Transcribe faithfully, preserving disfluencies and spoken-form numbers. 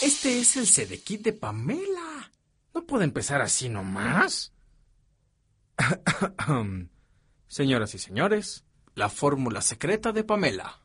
Este es el Sedekit de Pamela. No puede empezar así nomás. Señoras y señores, la fórmula secreta de Pamela.